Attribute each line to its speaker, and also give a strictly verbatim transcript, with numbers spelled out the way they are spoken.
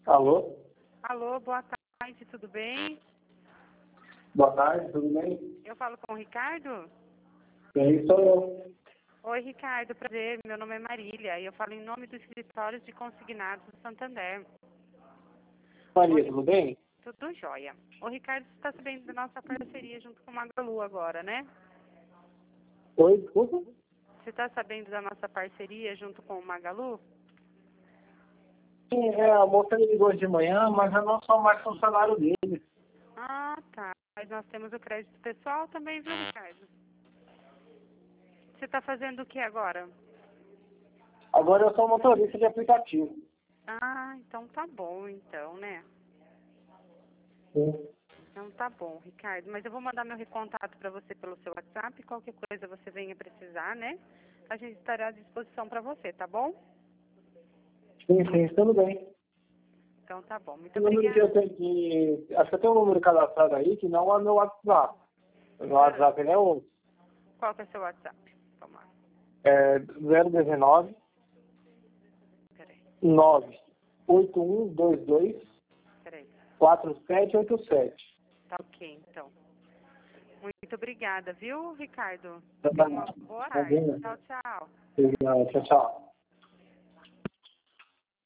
Speaker 1: Alô?
Speaker 2: Alô, boa tarde, tudo bem?
Speaker 1: Boa tarde, tudo bem?
Speaker 2: Eu falo com o Ricardo?
Speaker 1: Quem sou eu?
Speaker 2: Oi, Ricardo, prazer, meu nome é Marília e eu falo em nome do escritório de consignados do Santander.
Speaker 1: Maria,
Speaker 2: Oi,
Speaker 1: tudo bem?
Speaker 2: tudo jóia. O Ricardo, você está sabendo da nossa parceria junto com o Magalu agora, né?
Speaker 1: Oi, desculpa?
Speaker 2: Você está sabendo da nossa parceria junto com o Magalu?
Speaker 1: Sim, é, a moça me ligou de manhã, mas eu não sou mais funcionário dele.
Speaker 2: Ah, tá. Mas nós temos o crédito pessoal também, viu, Ricardo? Você está fazendo o que agora?
Speaker 1: Agora eu sou motorista de aplicativo.
Speaker 2: Ah, então tá bom, então, né?
Speaker 1: Sim.
Speaker 2: Então tá bom, Ricardo. Mas eu vou mandar meu contato para você pelo seu WhatsApp. Qualquer coisa você venha precisar, né? A gente estará à disposição para você, tá bom?
Speaker 1: Sim, sim, tudo bem.
Speaker 2: Então tá bom. Muito
Speaker 1: O número que eu
Speaker 2: obrigada.
Speaker 1: tenho que... Acho que eu tenho um número cadastrado aí que não é meu WhatsApp. O meu WhatsApp ele é outro.
Speaker 2: Qual que é o seu WhatsApp? Vamos lá.
Speaker 1: É zero um nove,
Speaker 2: Peraí,
Speaker 1: nove oito um dois dois,
Speaker 2: peraí.
Speaker 1: quatro sete oito sete.
Speaker 2: Tá ok, então. Muito obrigada, viu, Ricardo?
Speaker 1: Tá
Speaker 2: Tenha uma
Speaker 1: bom.
Speaker 2: boa
Speaker 1: Tá
Speaker 2: tarde.
Speaker 1: bem?
Speaker 2: Tchau, tchau.
Speaker 1: Tchau, tchau.